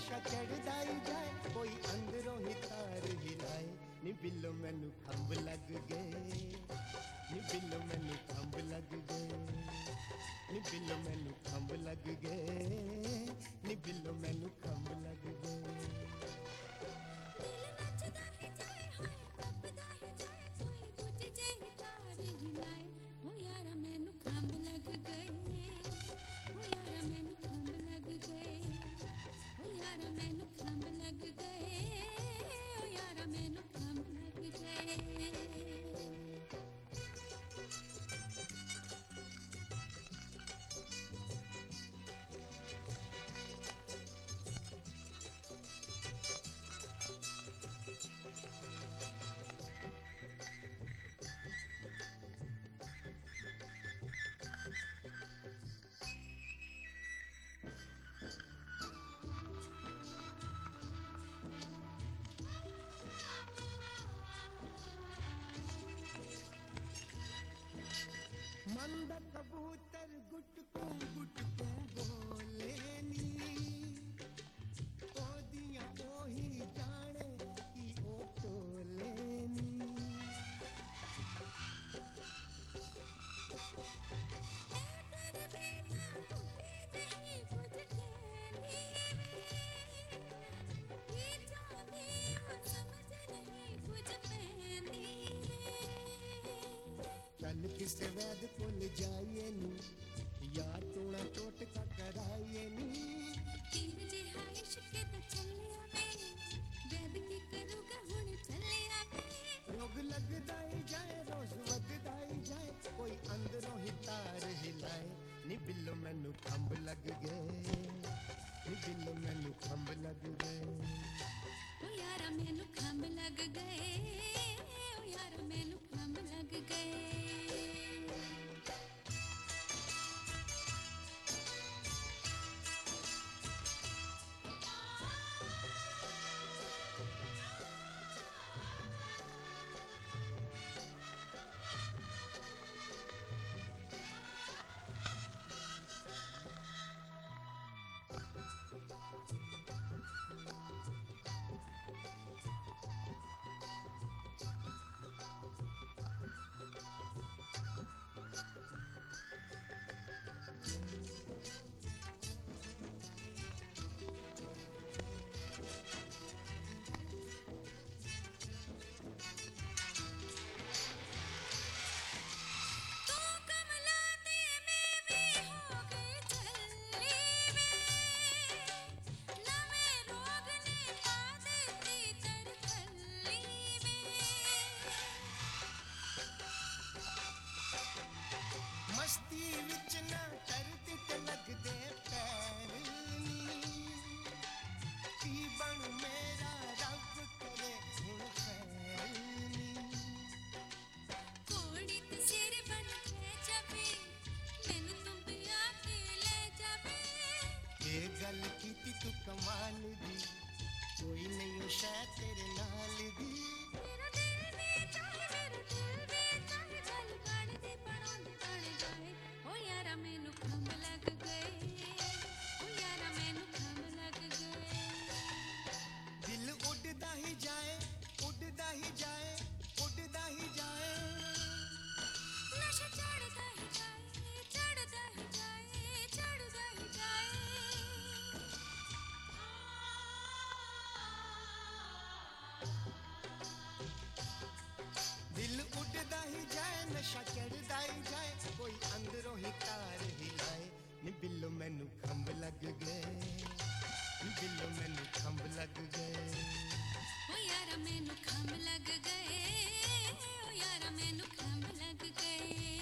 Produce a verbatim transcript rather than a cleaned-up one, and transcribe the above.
नशा चढ़दा ही जाए, कोई अंदरों ही तार हिलाए। नी बिल्लो मैनू खंब लग गए, नी बिल्लो मैनू खंब लग गए, नी बिल्लो मैनू खंब लग गए, नी बिल्लो मैनू खंब लग गए। दिल नचदा ही जाए, हाय तपदा ही जाए, कोई बुझ जे तार हिलाए। ओ यारा मैनू खंब लग गए, ओ यारा मैनू खंब लग गए, ओ यारा मैनू खंब लग गए, ओ यारा मैनू खंब लग गए। मन दा कबूतर गुटकू गुटकू बोले नी, ओदियां ओही जाने की ओ टोले नी। चल किसे वैद कोल जाइए नी, या टोना टोटका कराइए नी। तीर जिहा इश्क दा चलिया मैं, वैद की करूँगा हुण चलिया मैं। रोग लगदा ही जाए, रोज वधदा ही जाए, कोई अंदरों ही तार हिलाए। नी बिल्लो मैनू खंब लग गए, नी बिल्लो मैनू खंब लग गए। ओ यारा मैनू खंब लग गए, ओ यारा मैनू खंब लग गए। तू कमला दे मैं भी हो गई झल्ली में, नवे रोग ने पा देती तरफली में। मस्ती विच ना करती ते लगदे पैर नी, की बन मेरा रब करे हुण खैर नी। कोड़ी ते सिर बन के जावे, मैनू तू पिया के ले जावे। ये गल कीती तू कमाल दी, कोई नहीं शै तेरे नाल दी। मेरा दिल भी चाहे, मेरा दिल भी चाहे, गल बन दी बनोंदी बन जाए। ओ यारा मैनू खंब लग गए, ओ यारा मैनू खंब लग गए। दिल उड़दा ही जाए, उड़दा ही जाए, उड़दा ही जाए। नशा चढ़दा ही जाए, चढ़दा ही जाए, चढ़दा ही जाए। दिल उड़दा ही जाए, नशा चढ़दा ही जाए, कोई अंदरों ही तार हिलाए। नी बिल्लो मैनू खंब लग गए, नी बिल्लो मैनू खंब लग गए। ओ यारा मैनू खंब लग गए, ओ यारा मैनू खंब लग गए।